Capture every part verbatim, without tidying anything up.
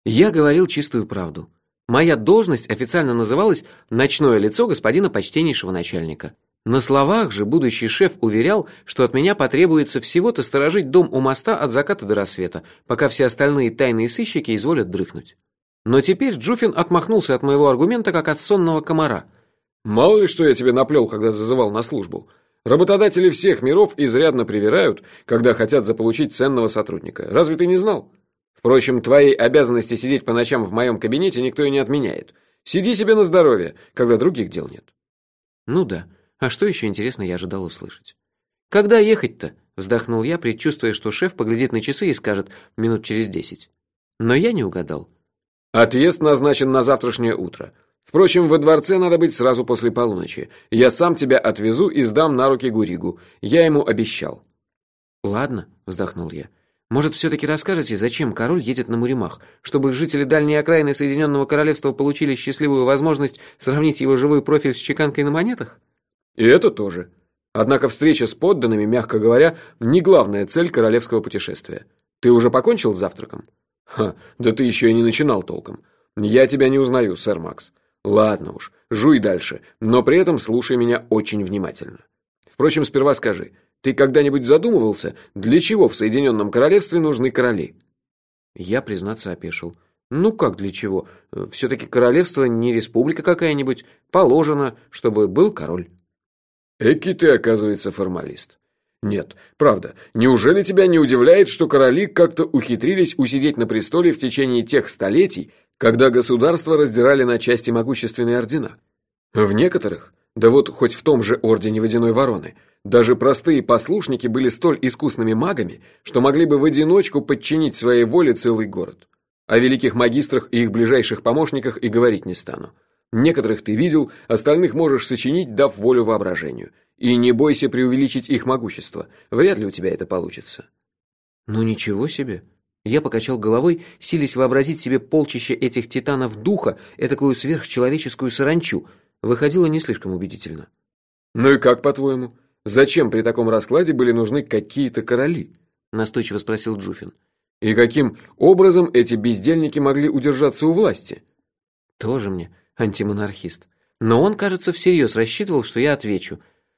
Я говорил чистую правду. Моя должность официально называлась «ночное лицо господина почтеннейшего начальника». На словах же будущий шеф уверял, что от меня потребуется всего-то сторожить дом у моста от заката до рассвета, пока все остальные тайные сыщики изволят дрыхнуть. Но теперь Джуфин отмахнулся от моего аргумента, как от сонного комара. «Мало ли, что я тебе наплел, когда зазывал на службу. Работодатели всех миров изрядно привирают, когда хотят заполучить ценного сотрудника. Разве ты не знал? Впрочем, твоей обязанности сидеть по ночам в моем кабинете никто и не отменяет. Сиди себе на здоровье, когда других дел нет». Ну да. А что еще интересно я ожидал услышать? «Когда ехать-то?» – вздохнул я, предчувствуя, что шеф поглядит на часы и скажет минут через десять. Но я не угадал. «Отъезд назначен на завтрашнее утро. Впрочем, во дворце надо быть сразу после полуночи. Я сам тебя отвезу и сдам на руки Гуригу. Я ему обещал». «Ладно», – вздохнул я. «Может, все-таки расскажете, зачем король едет на Муримах? Чтобы жители дальней окраины Соединенного Королевства получили счастливую возможность сравнить его живой профиль с чеканкой на монетах?» «И это тоже. Однако встреча с подданными, мягко говоря, не главная цель королевского путешествия. Ты уже покончил с завтраком?» «Ха, да ты еще и не начинал толком. Я тебя не узнаю, сэр Макс. Ладно уж, жуй дальше, но при этом слушай меня очень внимательно. Впрочем, сперва скажи, ты когда-нибудь задумывался, для чего в Соединенном Королевстве нужны короли?» Я, признаться, опешил. «Ну как для чего? Все-таки королевство не республика какая-нибудь. Положено, чтобы был король». «Эки ты, оказывается, формалист. Нет, правда, неужели тебя не удивляет, что короли как-то ухитрились усидеть на престоле в течение тех столетий, когда государства раздирали на части могущественные ордена? В некоторых, да вот хоть в том же ордене Водяной Вороны, даже простые послушники были столь искусными магами, что могли бы в одиночку подчинить своей воле целый город. О великих магистрах и их ближайших помощниках и говорить не стану. Некоторых ты видел, остальных можешь сочинить, дав волю воображению. И не бойся преувеличить их могущество. Вряд ли у тебя это получится». «Ну ничего себе!» Я покачал головой, силясь вообразить себе полчища этих титанов духа, этакую сверхчеловеческую саранчу. Выходило не слишком убедительно. «Ну и как, по-твоему? Зачем при таком раскладе были нужны какие-то короли?» Настойчиво спросил Джуфин. «И каким образом эти бездельники могли удержаться у власти?» Тоже мне антимонархист. Но он, кажется, всерьез рассчитывал, что я отвечу.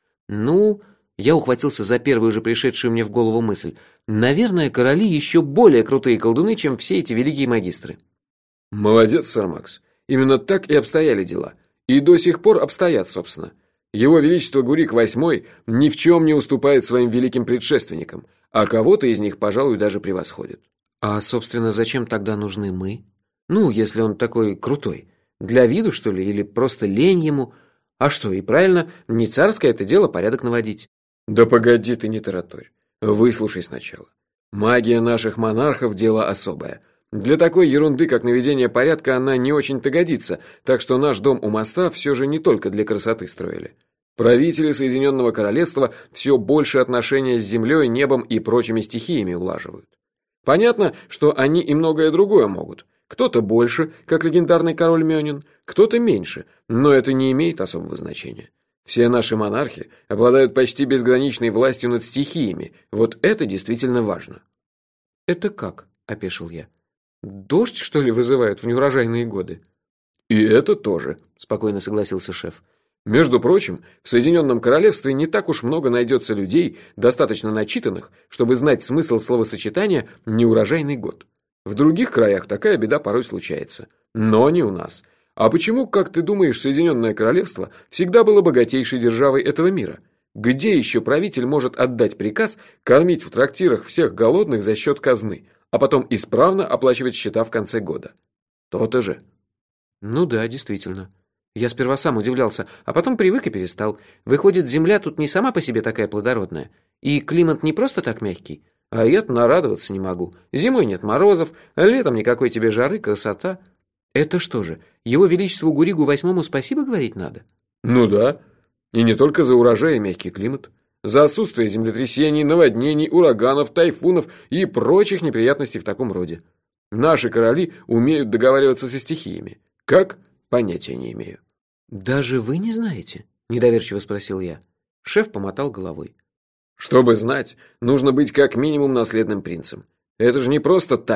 Ну, я ухватился за первую же пришедшую мне в голову мысль. Наверное, короли еще более крутые колдуны, чем все эти великие магистры. «Молодец, сэр Макс. Именно так и обстояли дела. И до сих пор обстоят, собственно. Его Величество Гурик восьмой ни в чем не уступает своим великим предшественникам, а кого-то из них, пожалуй, даже превосходит». «А, собственно, зачем тогда нужны мы? Ну, если он такой крутой. Для виду, что ли, или просто лень ему? А что, и правильно, не царское это дело порядок наводить». «Да погоди ты, не тараторь. Выслушай сначала. Магия наших монархов – дело особое. Для такой ерунды, как наведение порядка, она не очень-то годится, так что наш дом у моста все же не только для красоты строили. Правители Соединенного Королевства все больше отношения с землей, небом и прочими стихиями улаживают. Понятно, что они и многое другое могут. Кто-то больше, как легендарный король Мёнин, кто-то меньше, но это не имеет особого значения. Все наши монархи обладают почти безграничной властью над стихиями. Вот это действительно важно». «Это как?» – опешил я. «Дождь, что ли, вызывают в неурожайные годы?» «И это тоже», – спокойно согласился шеф. «Между прочим, в Соединенном Королевстве не так уж много найдется людей, достаточно начитанных, чтобы знать смысл словосочетания «неурожайный год». В других краях такая беда порой случается. Но не у нас. А почему, как ты думаешь, Соединенное Королевство всегда было богатейшей державой этого мира? Где еще правитель может отдать приказ кормить в трактирах всех голодных за счет казны, а потом исправно оплачивать счета в конце года? То-то же». «Ну да, действительно. Я сперва сам удивлялся, а потом привык и перестал. Выходит, земля тут не сама по себе такая плодородная. И климат не просто так мягкий. А я-то нарадоваться не могу. Зимой нет морозов, летом никакой тебе жары, красота. Это что же, его величеству Гуригу восьмому спасибо говорить надо?» «Ну да. И не только за урожай и мягкий климат. За отсутствие землетрясений, наводнений, ураганов, тайфунов и прочих неприятностей в таком роде. Наши короли умеют договариваться со стихиями. Как? Понятия не имею». «Даже вы не знаете?» – недоверчиво спросил я. Шеф помотал головой. «Чтобы знать, нужно быть как минимум наследным принцем. Это же не просто тайна,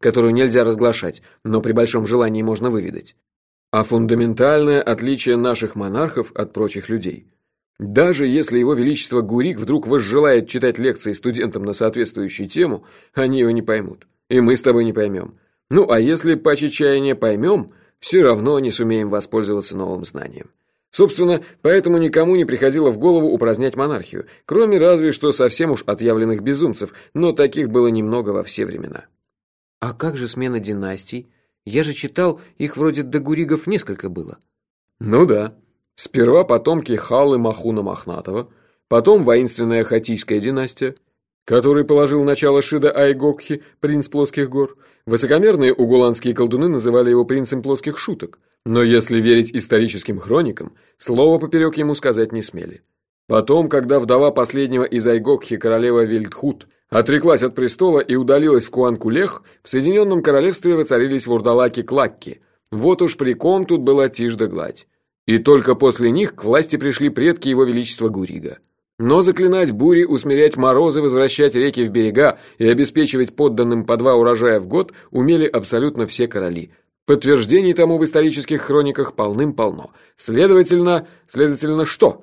которую нельзя разглашать, но при большом желании можно выведать. А фундаментальное отличие наших монархов от прочих людей. Даже если его величество Гурик вдруг возжелает читать лекции студентам на соответствующую тему, они его не поймут. И мы с тобой не поймем. Ну, а если по чаяния поймем, все равно не сумеем воспользоваться новым знанием. Собственно, поэтому никому не приходило в голову упразднять монархию, кроме разве что совсем уж отъявленных безумцев, но таких было немного во все времена. А как же смена династий? Я же читал, их вроде до Гуригов несколько было. Ну да. Сперва потомки Халлы Махуна Мохнатого, потом воинственная Хатийская династия, который положил начало Шида Айгокхи, принц плоских гор. Высокомерные угуланские колдуны называли его принцем плоских шуток, но если верить историческим хроникам, слова поперек ему сказать не смели. Потом, когда вдова последнего из Айгокхи, королева Вильдхут, отреклась от престола и удалилась в Куанкулех, в Соединенном Королевстве воцарились вурдалаки-клакки. Вот уж при ком тут была тишь да гладь. И только после них к власти пришли предки его величества Гурига. Но заклинать бури, усмирять морозы, возвращать реки в берега и обеспечивать подданным по два урожая в год умели абсолютно все короли. Подтверждений тому в исторических хрониках полным-полно. Следовательно, следовательно, что?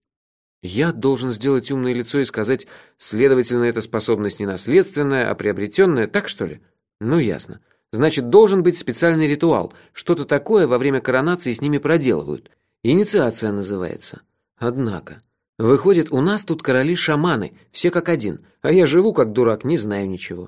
Я должен сделать умное лицо и сказать, следовательно, эта способность не наследственная, а приобретенная, так что ли? Ну, ясно. Значит, должен быть специальный ритуал, что-то такое во время коронации с ними проделывают. Инициация называется. Однако, выходит, у нас тут короли-шаманы, все как один, а я живу как дурак, не знаю ничего.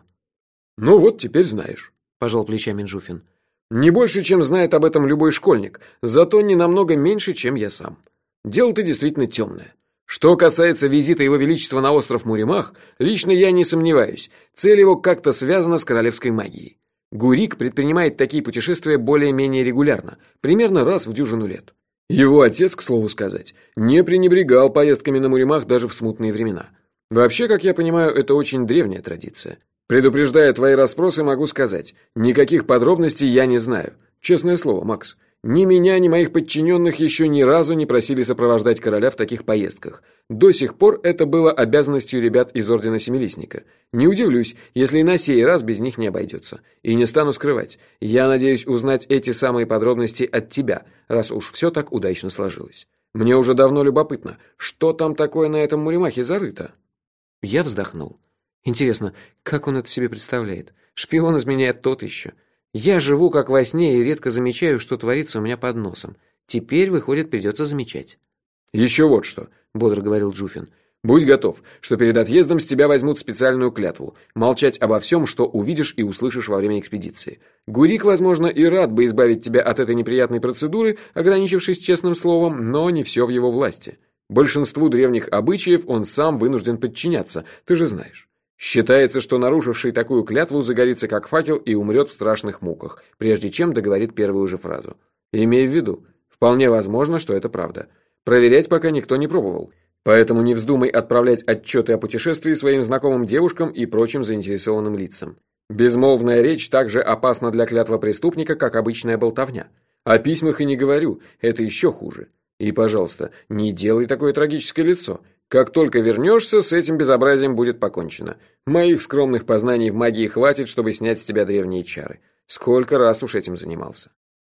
Ну вот, теперь знаешь, пожал плечами Джуфин. Не больше, чем знает об этом любой школьник, зато не намного меньше, чем я сам. Дело-то действительно темное. Что касается визита его величества на остров Муримах, лично я не сомневаюсь, цель его как-то связана с королевской магией. Гурик предпринимает такие путешествия более-менее регулярно, примерно раз в дюжину лет. Его отец, к слову сказать, не пренебрегал поездками на Муримах даже в смутные времена. Вообще, как я понимаю, это очень древняя традиция. Предупреждая твои расспросы, могу сказать, никаких подробностей я не знаю. Честное слово, Макс. Ни меня, ни моих подчиненных еще ни разу не просили сопровождать короля в таких поездках. До сих пор это было обязанностью ребят из Ордена Семилистника. Не удивлюсь, если и на сей раз без них не обойдется. И не стану скрывать. Я надеюсь узнать эти самые подробности от тебя, раз уж все так удачно сложилось. Мне уже давно любопытно, что там такое на этом Муримахе зарыто? Я вздохнул. Интересно, как он это себе представляет? Шпион из меня тот еще. Я живу как во сне и редко замечаю, что творится у меня под носом. Теперь, выходит, придется замечать. Еще вот что, бодро говорил Джуфин. Будь готов, что перед отъездом с тебя возьмут специальную клятву. Молчать обо всем, что увидишь и услышишь во время экспедиции. Гурик, возможно, и рад бы избавить тебя от этой неприятной процедуры, ограничившись честным словом, но не все в его власти. Большинству древних обычаев он сам вынужден подчиняться, ты же знаешь. Считается, что нарушивший такую клятву загорится как факел и умрет в страшных муках, прежде чем договорит первую же фразу. Имей в виду, вполне возможно, что это правда. Проверять пока никто не пробовал. Поэтому не вздумай отправлять отчеты о путешествии своим знакомым девушкам и прочим заинтересованным лицам. Безмолвная речь так же опасна для клятвопреступника, как обычная болтовня. О письмах и не говорю, это еще хуже. И, пожалуйста, не делай такое трагическое лицо. Как только вернешься, с этим безобразием будет покончено. Моих скромных познаний в магии хватит, чтобы снять с тебя древние чары. Сколько раз уж этим занимался.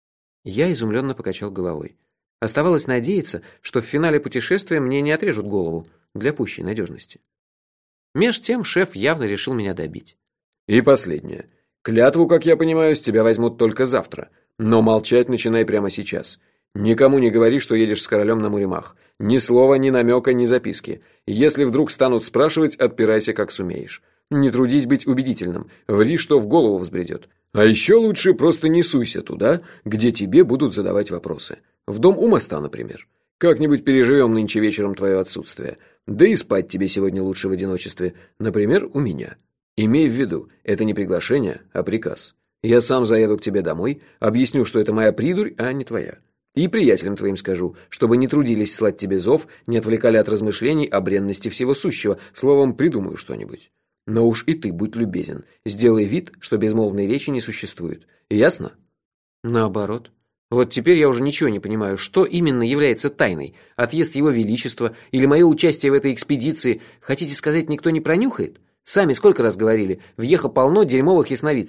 Я изумленно покачал головой. Оставалось надеяться, что в финале путешествия мне не отрежут голову, для пущей надежности. Меж тем шеф явно решил меня добить. И последнее. Клятву, как я понимаю, с тебя возьмут только завтра. Но молчать начинай прямо сейчас. Никому не говори, что едешь с королем на Муримах. Ни слова, ни намека, ни записки. Если вдруг станут спрашивать, отпирайся как сумеешь. Не трудись быть убедительным, ври, что в голову взбредет. А еще лучше просто не суйся туда, где тебе будут задавать вопросы. В дом у моста, например. Как-нибудь переживем нынче вечером твое отсутствие. Да и спать тебе сегодня лучше в одиночестве. Например, у меня. Имей в виду, это не приглашение, а приказ. Я сам заеду к тебе домой, объясню, что это моя придурь, а не твоя. И приятелям твоим скажу, чтобы не трудились слать тебе зов, не отвлекали от размышлений о бренности всего сущего, словом, придумаю что-нибудь. Но уж и ты будь любезен, сделай вид, что безмолвной речи не существует. Ясно? Наоборот. Вот теперь я уже ничего не понимаю, что именно является тайной. Отъезд его величества или мое участие в этой экспедиции, хотите сказать, никто не пронюхает? Сами сколько раз говорили, в Ехо полно дерьмовых ясновидцев.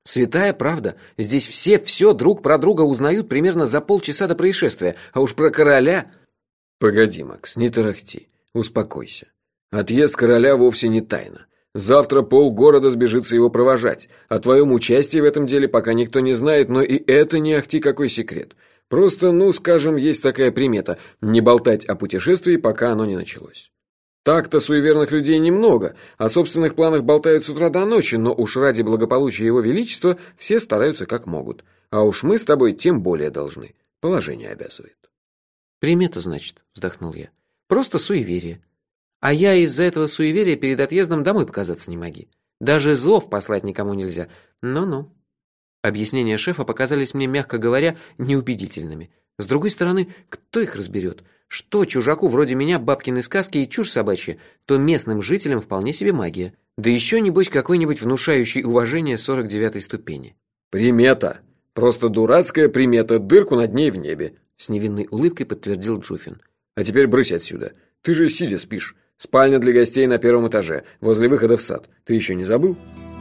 Святая правда, здесь все все друг про друга узнают примерно за полчаса до происшествия, а уж про короля... Погоди, Макс, не тарахти, успокойся. Отъезд короля вовсе не тайна. Завтра полгорода сбежится его провожать. О твоем участии в этом деле пока никто не знает, но и это не ахти какой секрет. Просто, ну, скажем, есть такая примета – не болтать о путешествии, пока оно не началось. Так-то суеверных людей немного, о собственных планах болтают с утра до ночи, но уж ради благополучия его величества все стараются как могут. А уж мы с тобой тем более должны. Положение обязывает. «Примета, значит», – вздохнул я. «Просто суеверие. А я из-за этого суеверия перед отъездом домой показаться не моги. Даже зов послать никому нельзя. Ну-ну». Объяснения шефа показались мне, мягко говоря, неубедительными. С другой стороны, кто их разберет? Что чужаку вроде меня бабкины сказки и чушь собачья, то местным жителям вполне себе магия. Да еще, небось, какой-нибудь внушающий уважение сорок девятой ступени. «Примета! Просто дурацкая примета, дырку над ней в небе!» С невинной улыбкой подтвердил Джуфин. «А теперь брысь отсюда. Ты же сидя спишь. Спальня для гостей на первом этаже, возле выхода в сад. Ты еще не забыл?»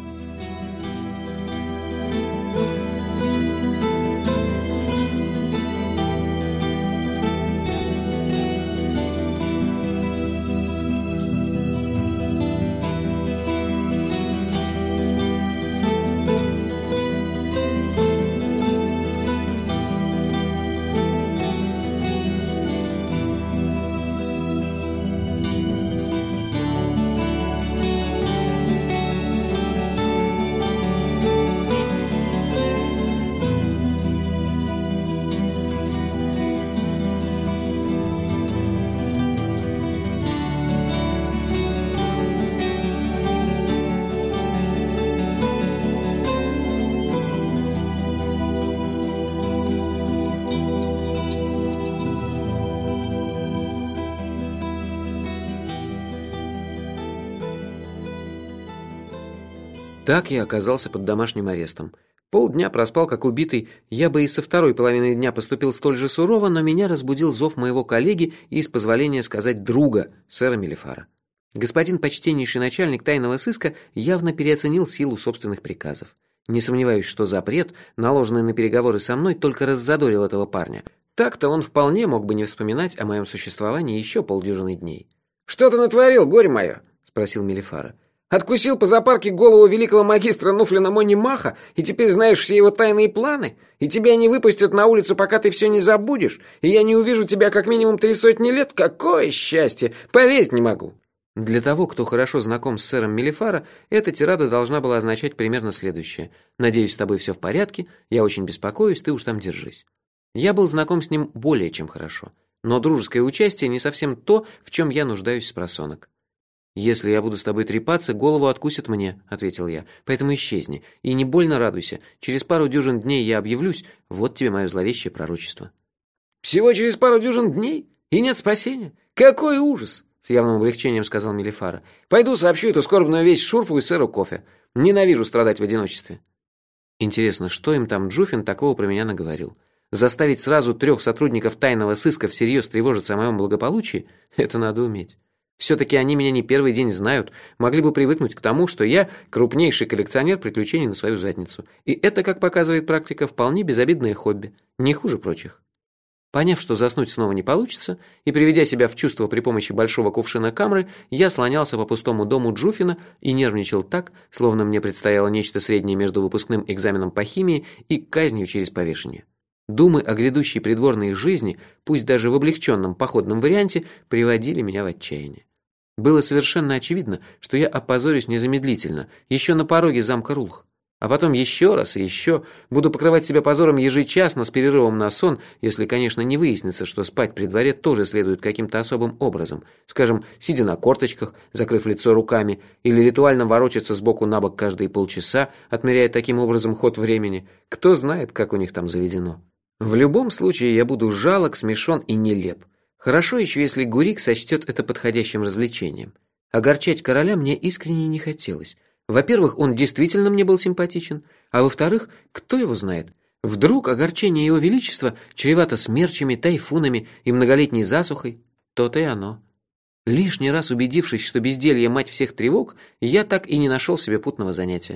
Так я оказался под домашним арестом. Полдня проспал как убитый, я бы и со второй половины дня поступил столь же сурово, но меня разбудил зов моего коллеги и, с позволения сказать, друга, сэра Мелифара. Господин почтеннейший начальник тайного сыска явно переоценил силу собственных приказов. Не сомневаюсь, что запрет, наложенный на переговоры со мной, только раззадорил этого парня. Так-то он вполне мог бы не вспоминать о моем существовании еще полдюжины дней. «Что ты натворил, горе мое?» – спросил Мелифара. «Откусил по запарке голову великого магистра Нуфлина Монимаха, и теперь знаешь все его тайные планы? И тебя не выпустят на улицу, пока ты все не забудешь? И я не увижу тебя как минимум три сотни лет? Какое счастье! Поверить не могу!» Для того, кто хорошо знаком с сэром Мелифара, эта тирада должна была означать примерно следующее. «Надеюсь, с тобой все в порядке, я очень беспокоюсь, ты уж там держись». Я был знаком с ним более чем хорошо, но дружеское участие не совсем то, в чем я нуждаюсь спросонок. «Если я буду с тобой трепаться, голову откусят мне», — ответил я, — «поэтому исчезни, и не больно радуйся, через пару дюжин дней я объявлюсь, вот тебе мое зловещее пророчество». «Всего через пару дюжин дней? И нет спасения? Какой ужас!» — с явным облегчением сказал Мелифара. «Пойду сообщу эту скорбную весть Шурфу и сэру Кофе. Ненавижу страдать в одиночестве». Интересно, что им там Джуфин такого про меня наговорил? Заставить сразу трех сотрудников тайного сыска всерьез тревожиться о моем благополучии — это надо уметь. Все-таки они меня не первый день знают, могли бы привыкнуть к тому, что я крупнейший коллекционер приключений на свою задницу. И это, как показывает практика, вполне безобидное хобби, не хуже прочих. Поняв, что заснуть снова не получится, и приведя себя в чувство при помощи большого кувшина камры, я слонялся по пустому дому Джуфина и нервничал так, словно мне предстояло нечто среднее между выпускным экзаменом по химии и казнью через повешение. Думы о грядущей придворной жизни, пусть даже в облегченном походном варианте, приводили меня в отчаяние. Было совершенно очевидно, что я опозорюсь незамедлительно, еще на пороге замка Рулх. А потом еще раз и еще буду покрывать себя позором ежечасно с перерывом на сон, если, конечно, не выяснится, что спать при дворе тоже следует каким-то особым образом, скажем, сидя на корточках, закрыв лицо руками, или ритуально ворочаться сбоку на бок каждые полчаса, отмеряя таким образом ход времени. Кто знает, как у них там заведено. В любом случае я буду жалок, смешон и нелеп. Хорошо еще, если Гурик сочтет это подходящим развлечением. Огорчать короля мне искренне не хотелось. Во-первых, он действительно мне был симпатичен, а во-вторых, кто его знает, вдруг огорчение его величества чревато смерчами, тайфунами и многолетней засухой? То-то и оно. Лишний раз убедившись, что безделье мать всех тревог, я так и не нашел себе путного занятия.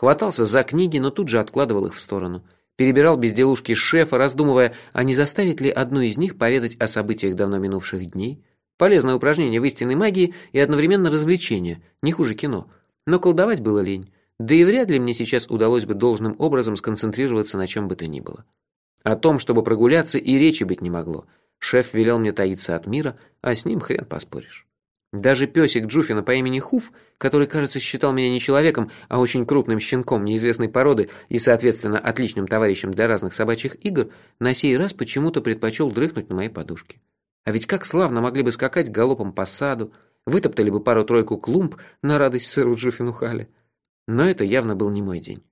Хватался за книги, но тут же откладывал их в сторону. Перебирал безделушки шефа, раздумывая, а не заставить ли одну из них поведать о событиях давно минувших дней. Полезное упражнение в истинной магии и одновременно развлечение, не хуже кино. Но колдовать было лень. Да и вряд ли мне сейчас удалось бы должным образом сконцентрироваться на чем бы то ни было. О том, чтобы прогуляться, и речи быть не могло. Шеф велел мне таиться от мира, а с ним хрен поспоришь. Даже песик Джуфина по имени Хуф, который, кажется, считал меня не человеком, а очень крупным щенком неизвестной породы и, соответственно, отличным товарищем для разных собачьих игр, на сей раз почему-то предпочел дрыхнуть на моей подушке. А ведь как славно могли бы скакать галопом по саду, вытоптали бы пару-тройку клумб на радость сэру Джуфину Халли. Но это явно был не мой день.